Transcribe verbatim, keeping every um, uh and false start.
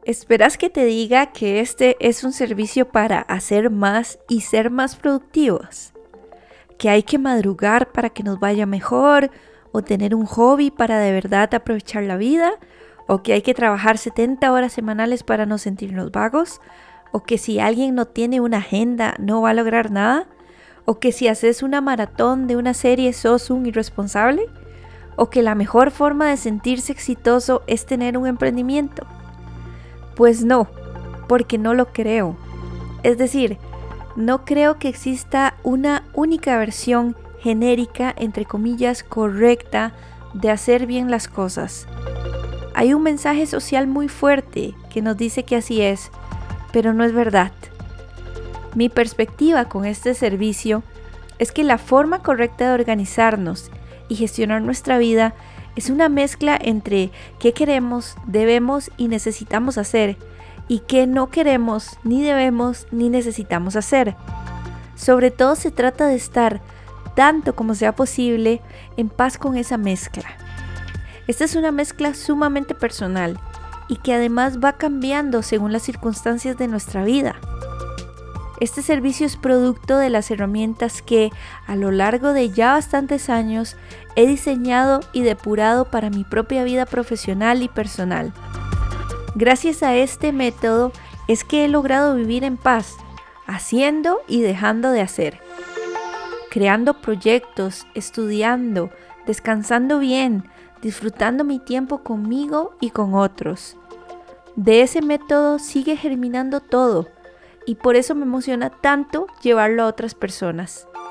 ¿Esperas que te diga que este es un servicio para hacer más y ser más productivos? ¿Que hay que madrugar para que nos vaya mejor? ¿O tener un hobby para de verdad aprovechar la vida? ¿O que hay que trabajar setenta horas semanales para no sentirnos vagos? ¿O que si alguien no tiene una agenda no va a lograr nada? ¿O que si haces una maratón de una serie sos un irresponsable? ¿O que la mejor forma de sentirse exitoso es tener un emprendimiento? Pues no, porque no lo creo. Es decir, no creo que exista una única versión genérica, entre comillas, correcta de hacer bien las cosas. Hay un mensaje social muy fuerte que nos dice que así es, pero no es verdad. Mi perspectiva con este servicio es que la forma correcta de organizarnos y gestionar nuestra vida es una mezcla entre qué queremos, debemos y necesitamos hacer y qué no queremos, ni debemos, ni necesitamos hacer. Sobre todo se trata de estar, tanto como sea posible, en paz con esa mezcla. Esta es una mezcla sumamente personal y que además va cambiando según las circunstancias de nuestra vida. Este servicio es producto de las herramientas que, a lo largo de ya bastantes años, he diseñado y depurado para mi propia vida profesional y personal. Gracias a este método es que he logrado vivir en paz, haciendo y dejando de hacer, creando proyectos, estudiando, descansando bien, disfrutando mi tiempo conmigo y con otros. De ese método sigue germinando todo y por eso me emociona tanto llevarlo a otras personas.